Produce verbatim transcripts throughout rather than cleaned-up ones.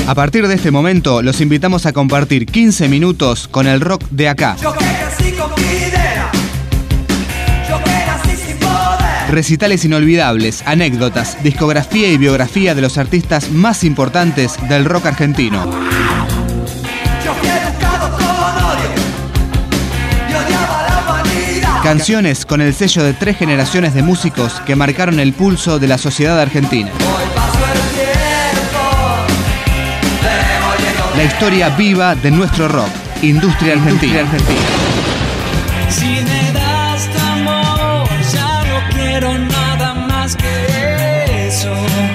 A partir de este momento, los invitamos a compartir quince minutos con el rock de acá. Yo que nací con mi idea, yo que nací sin poder. Recitales inolvidables, anécdotas, discografía y biografía de los artistas más importantes del rock argentino. Yo fui educado con odio y odiaba la vanidad. Canciones con el sello de tres generaciones de músicos que marcaron el pulso de la sociedad argentina. Hoy pasó el tiempo, demoliendo La historia viva de nuestro rock, Industria Argentina. Argentina. Si me das tu amor, ya no quiero nada más que eso.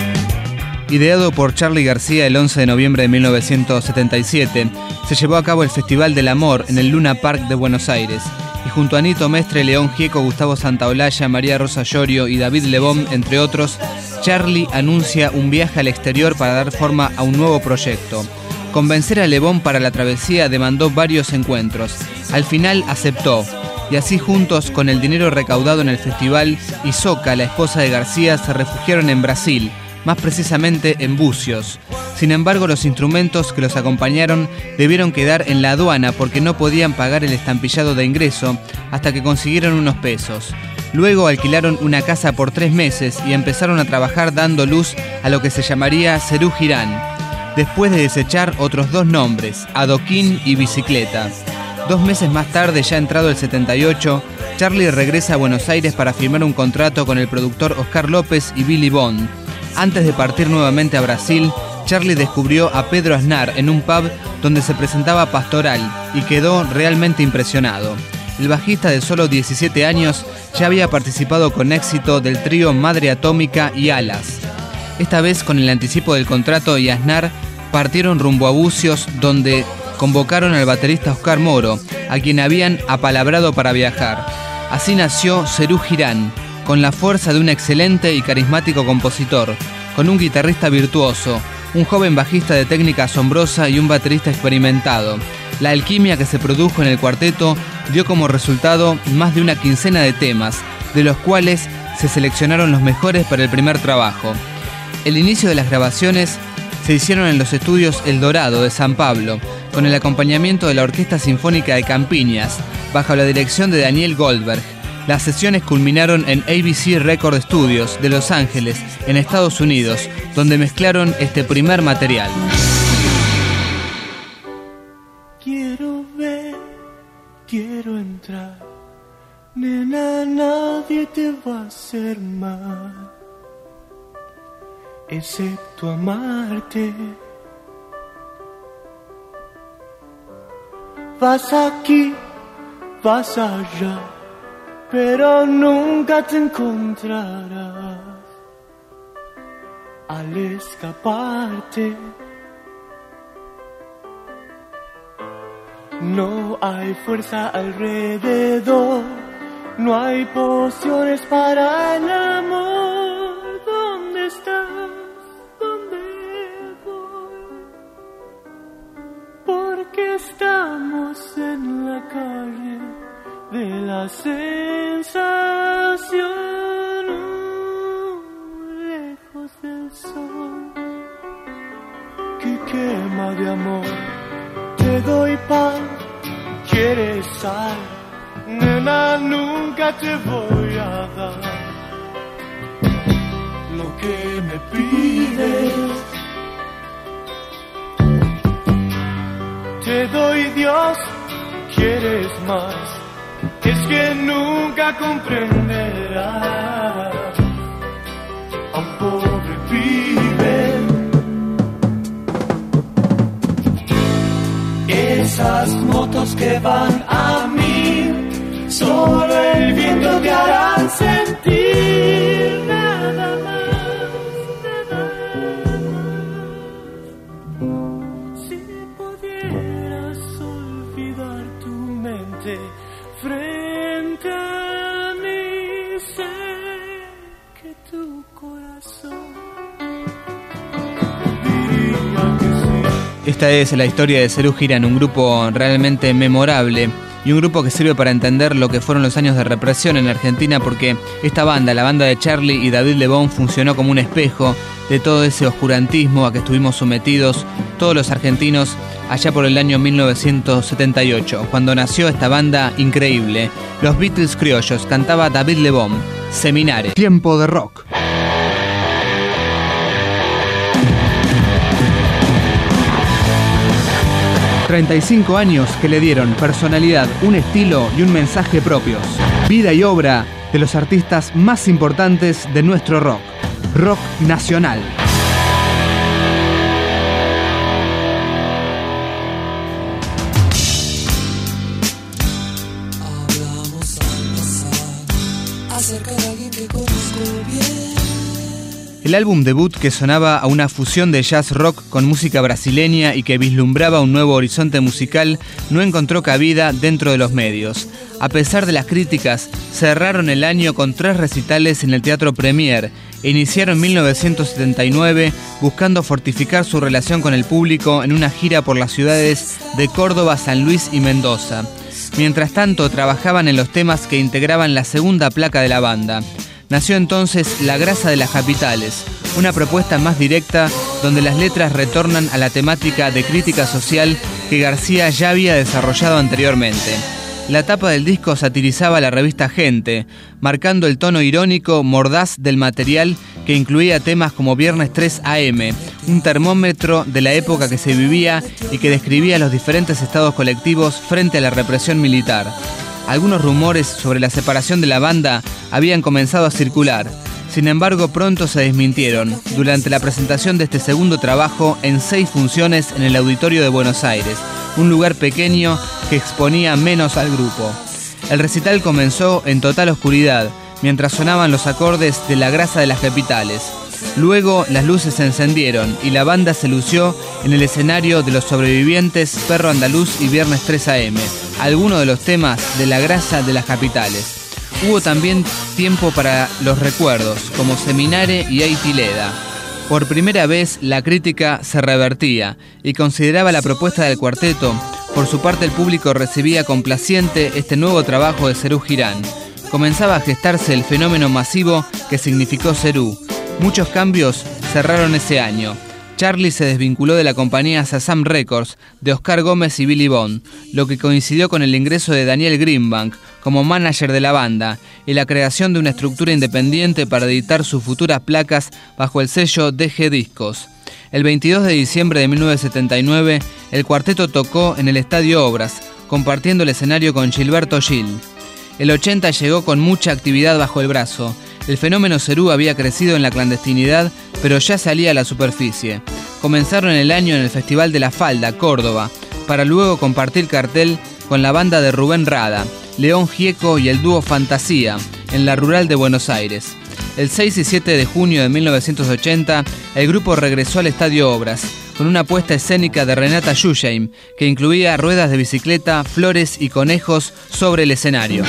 Ideado por Charly García el once de noviembre de mil novecientos setenta y siete, se llevó a cabo el Festival del Amor en el Luna Park de Buenos Aires. Y junto a Nito Mestre, León Gieco, Gustavo Santaolalla, María Rosa Llorio y David Lebón, entre otros, Charly anuncia un viaje al exterior para dar forma a un nuevo proyecto. Convencer a Lebón para la travesía demandó varios encuentros. Al final aceptó, y así juntos, con el dinero recaudado en el festival, Isoca, la esposa de García, se refugiaron en Brasil, más precisamente en Bucios. Sin embargo, los instrumentos que los acompañaron debieron quedar en la aduana porque no podían pagar el estampillado de ingreso hasta que consiguieron unos pesos. Luego alquilaron una casa por tres meses y empezaron a trabajar dando luz a lo que se llamaría Serú Girán, después de desechar otros dos nombres, Adoquín y Bicicleta. Dos meses más tarde, ya entrado el setenta y ocho, Charly regresa a Buenos Aires para firmar un contrato con el productor Oscar López y Billy Bond. Antes de partir nuevamente a Brasil, Charly descubrió a Pedro Aznar en un pub donde se presentaba Pastoral y quedó realmente impresionado. El bajista de solo diecisiete años ya había participado con éxito del trío Madre Atómica y Alas. Esta vez, con el anticipo del contrato y Aznar, partieron rumbo a Bucios, donde convocaron al baterista Oscar Moro, a quien habían apalabrado para viajar. Así nació Serú Girán, con la fuerza de un excelente y carismático compositor, con un guitarrista virtuoso, un joven bajista de técnica asombrosa y un baterista experimentado. La alquimia que se produjo en el cuarteto dio como resultado más de una quincena de temas, de los cuales se seleccionaron los mejores para el primer trabajo. El inicio de las grabaciones se hicieron en los estudios El Dorado de San Pablo, con el acompañamiento de la Orquesta Sinfónica de Campiñas, bajo la dirección de Daniel Goldberg. Las sesiones culminaron en A B C Record Studios de Los Ángeles, en Estados Unidos, donde mezclaron este primer material. Quiero ver, quiero entrar, nena, nadie te va a hacer mal, excepto amarte. Vas aquí, vas allá, pero nunca te encontrarás. Al escaparte, no hay fuerza alrededor, no hay pociones para el amor. ¿Dónde estás? ¿Dónde voy? Porque estamos en la calle de la sensación, lejos del sol que quema de amor. Te doy pan, quieres sal, nena, nunca te voy a dar lo que me pides. Te doy Dios, quieres más, es que nunca comprenderás a un pobre pibe. Esas motos que van a mí, solo el viento te harán sentir. Nada más, nada más. Si pudieras olvidar tu mente frente a mí, sé que tu corazón diría que sí. Esta es la historia de Serú Girán, un grupo realmente memorable y un grupo que sirve para entender lo que fueron los años de represión en Argentina, porque esta banda, la banda de Charly y David Lebón, funcionó como un espejo de todo ese oscurantismo a que estuvimos sometidos todos los argentinos allá por el año mil novecientos setenta y ocho, cuando nació esta banda increíble. Los Beatles criollos, cantaba David Lebón, Seminare. Tiempo de rock. treinta y cinco años que le dieron personalidad, un estilo y un mensaje propios. Vida y obra de los artistas más importantes de nuestro rock. Rock nacional. Hablamos al pasar acerca de alguien que conozco bien. El álbum debut, que sonaba a una fusión de jazz rock con música brasileña y que vislumbraba un nuevo horizonte musical, no encontró cabida dentro de los medios. A pesar de las críticas, cerraron el año con tres recitales en el Teatro Premier e iniciaron mil novecientos setenta y nueve buscando fortificar su relación con el público en una gira por las ciudades de Córdoba, San Luis y Mendoza. Mientras tanto, trabajaban en los temas que integraban la segunda placa de la banda. Nació entonces La Grasa de las Capitales, una propuesta más directa donde las letras retornan a la temática de crítica social que García ya había desarrollado anteriormente. La tapa del disco satirizaba la revista Gente, marcando el tono irónico, mordaz del material que incluía temas como Viernes tres a eme, un termómetro de la época que se vivía y que describía los diferentes estados colectivos frente a la represión militar. Algunos rumores sobre la separación de la banda habían comenzado a circular. Sin embargo, pronto se desmintieron durante la presentación de este segundo trabajo en seis funciones en el Auditorio de Buenos Aires, un lugar pequeño que exponía menos al grupo. El recital comenzó en total oscuridad, mientras sonaban los acordes de La Grasa de las Capitales. Luego las luces se encendieron y la banda se lució en el escenario de Los Sobrevivientes, Perro Andaluz y Viernes tres a eme, algunos de los temas de La Grasa de las Capitales. Hubo también tiempo para los recuerdos, como Seminare y Eitileda. Por primera vez la crítica se revertía y consideraba la propuesta del cuarteto. Por su parte, el público recibía complaciente este nuevo trabajo de Serú Girán. Comenzaba a gestarse el fenómeno masivo que significó Serú. Muchos cambios cerraron ese año. Charly se desvinculó de la compañía Shazam Records de Oscar Gómez y Billy Bond, lo que coincidió con el ingreso de Daniel Greenbank como manager de la banda y la creación de una estructura independiente para editar sus futuras placas bajo el sello D G Discos. El veintidós de diciembre de mil novecientos setenta y nueve, el cuarteto tocó en el Estadio Obras, compartiendo el escenario con Gilberto Gil. El ochenta llegó con mucha actividad bajo el brazo. El fenómeno Serú había crecido en la clandestinidad, pero ya salía a la superficie. Comenzaron el año en el Festival de la Falda, Córdoba, para luego compartir cartel con la banda de Rubén Rada, León Gieco y el dúo Fantasía, en la Rural de Buenos Aires. El seis y siete de junio de mil novecientos ochenta, el grupo regresó al Estadio Obras, con una puesta escénica de Renata Schusheim, que incluía ruedas de bicicleta, flores y conejos sobre el escenario.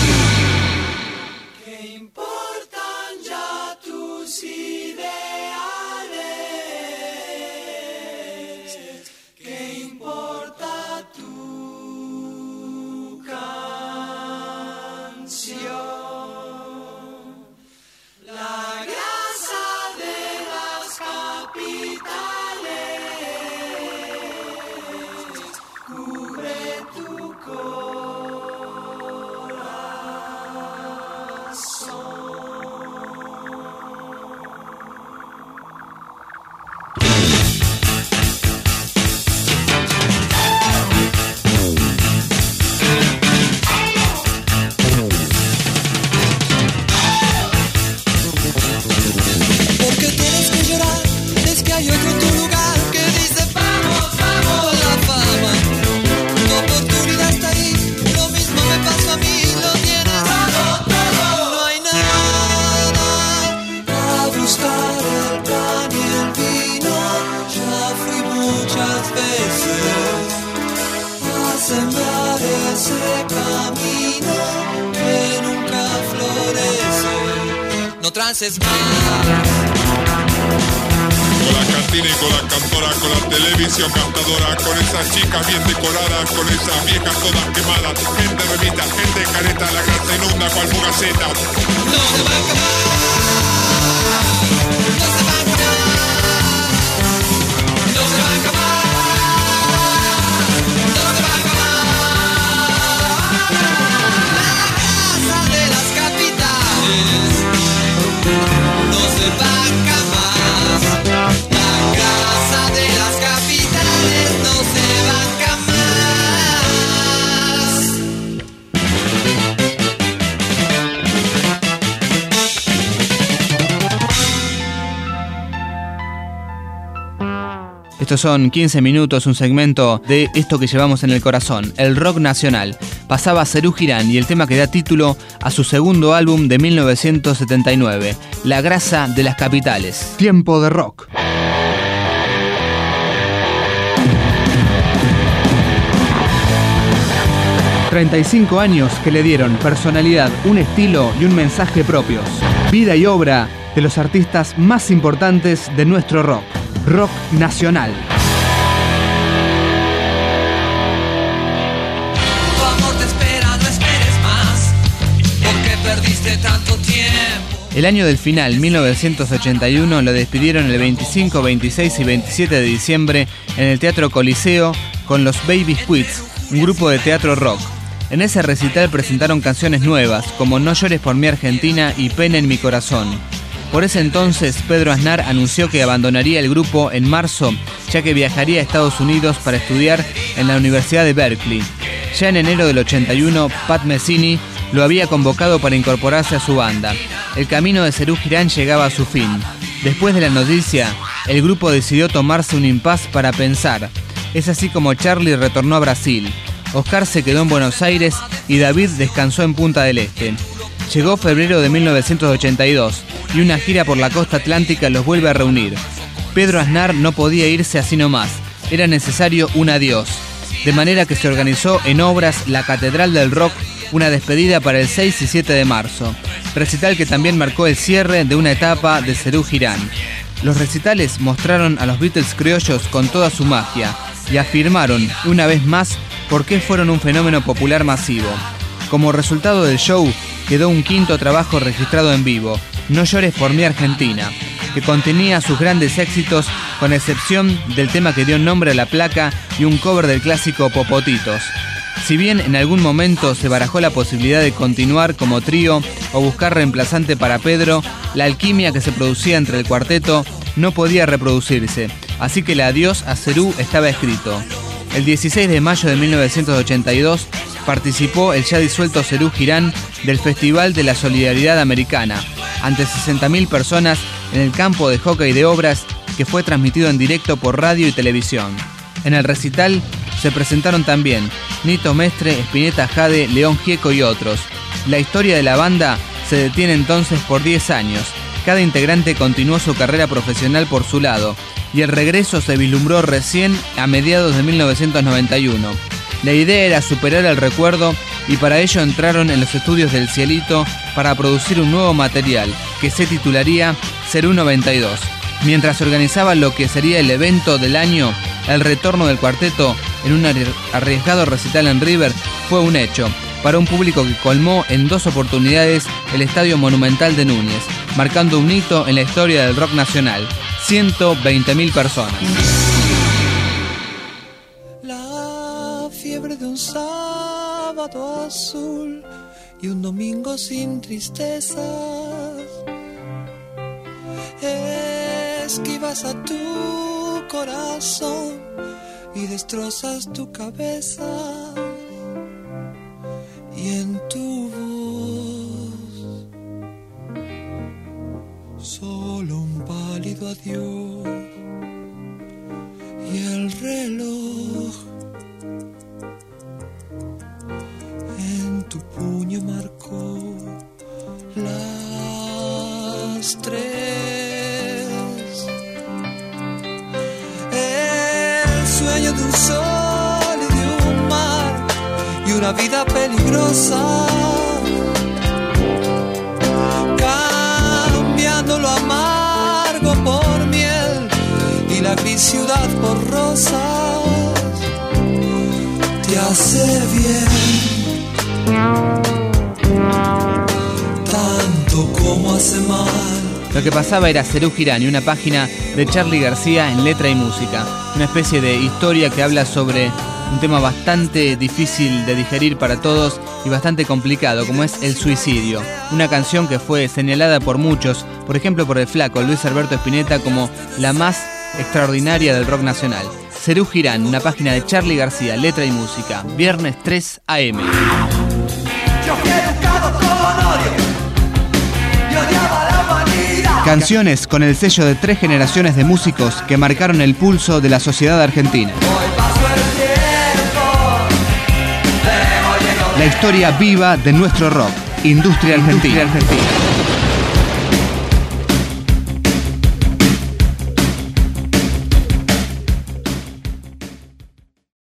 Sembrar ese camino que nunca florece. No trances más. Con la cantina y con la cantora, con la tele televisión gastadora, con esas chicas bien decoradas, con esas viejas todas quemadas, gente remita, gente careta, la grasa inunda cual fugaceta. No se va a acabar, no se va a acabar, no se va a acabar, no se va a acabar. La casa de las capitales no se va a acabar. La casa de las capitales no se va a Estos son quince minutos, un segmento de esto que llevamos en el corazón, el rock nacional. Pasaba Serú Girán y el tema que da título a su segundo álbum de mil novecientos setenta y nueve, La grasa de las capitales. Tiempo de rock. treinta y cinco años que le dieron personalidad, un estilo y un mensaje propios. Vida y obra de los artistas más importantes de nuestro rock. Rock nacional. Tu amor te espera, no esperes más, porque perdiste tanto tiempo. El año del final, mil novecientos ochenta y uno, lo despidieron el veinticinco, veintiséis y veintisiete de diciembre en el Teatro Coliseo con los Baby Squids, un grupo de teatro rock. En ese recital presentaron canciones nuevas, como No llores por mi Argentina y Pena en mi corazón. Por ese entonces, Pedro Aznar anunció que abandonaría el grupo en marzo, ya que viajaría a Estados Unidos para estudiar en la Universidad de Berkeley. Ya en enero del ochenta y uno, Pat Messini lo había convocado para incorporarse a su banda. El camino de Serú Girán llegaba a su fin. Después de la noticia, el grupo decidió tomarse un impas para pensar. Es así como Charlie retornó a Brasil. Oscar se quedó en Buenos Aires y David descansó en Punta del Este. Llegó febrero de mil novecientos ochenta y dos y una gira por la costa atlántica los vuelve a reunir. Pedro Aznar no podía irse así nomás, era necesario un adiós. De manera que se organizó en Obras la Catedral del Rock, una despedida para el seis y siete de marzo. Recital que también marcó el cierre de una etapa de Serú Girán. Los recitales mostraron a los Beatles criollos con toda su magia y afirmaron, una vez más, por qué fueron un fenómeno popular masivo. Como resultado del show, quedó un quinto trabajo registrado en vivo, No llores por mi Argentina, que contenía sus grandes éxitos, con excepción del tema que dio nombre a la placa y un cover del clásico Popotitos. Si bien en algún momento se barajó la posibilidad de continuar como trío o buscar reemplazante para Pedro, la alquimia que se producía entre el cuarteto no podía reproducirse, así que el adiós a Serú estaba escrito. El dieciséis de mayo de mil novecientos ochenta y dos participó el ya disuelto Serú Girán del Festival de la Solidaridad Americana, ante sesenta mil personas en el campo de hockey de Obras, que fue transmitido en directo por radio y televisión. En el recital se presentaron también Nito Mestre, Spinetta Jade, León Gieco y otros. La historia de la banda se detiene entonces por diez años. Cada integrante continuó su carrera profesional por su lado, y el regreso se vislumbró recién a mediados de mil novecientos noventa y uno. La idea era superar el recuerdo y para ello entraron en los estudios del Cielito para producir un nuevo material que se titularía Serú noventa y dos. Mientras se organizaba lo que sería el evento del año, el retorno del cuarteto en un arriesgado recital en River fue un hecho, para un público que colmó en dos oportunidades el Estadio Monumental de Núñez, marcando un hito en la historia del rock nacional. ciento veinte mil personas. La fiebre de un sábado azul y un domingo sin tristezas. Esquivas a tu corazón y destrozas tu cabeza. Y en tu voz solo un pálido adiós. Y el reloj en tu puño marcó las tres. El sueño de un sol y de un mar y una vida peligrosa, cambiando lo amargo por miel y la gris ciudad borrosa te hace bien, tanto como hace mal. Lo que pasaba era Serú Girán, una página de Charly García en letra y música. Una especie de historia que habla sobre un tema bastante difícil de digerir para todos y bastante complicado, como es el suicidio. Una canción que fue señalada por muchos, por ejemplo por el flaco Luis Alberto Spinetta, como la más extraordinaria del rock nacional. Serú Girán, una página de Charly García, letra y música. Viernes tres a eme. Yo fui educado con odio y odiaba la humanidad. Canciones con el sello de tres generaciones de músicos que marcaron el pulso de la sociedad argentina. Hoy pasó el tiempo, pero llegó La historia viva de nuestro rock. Industria Argentina. Industria Argentina.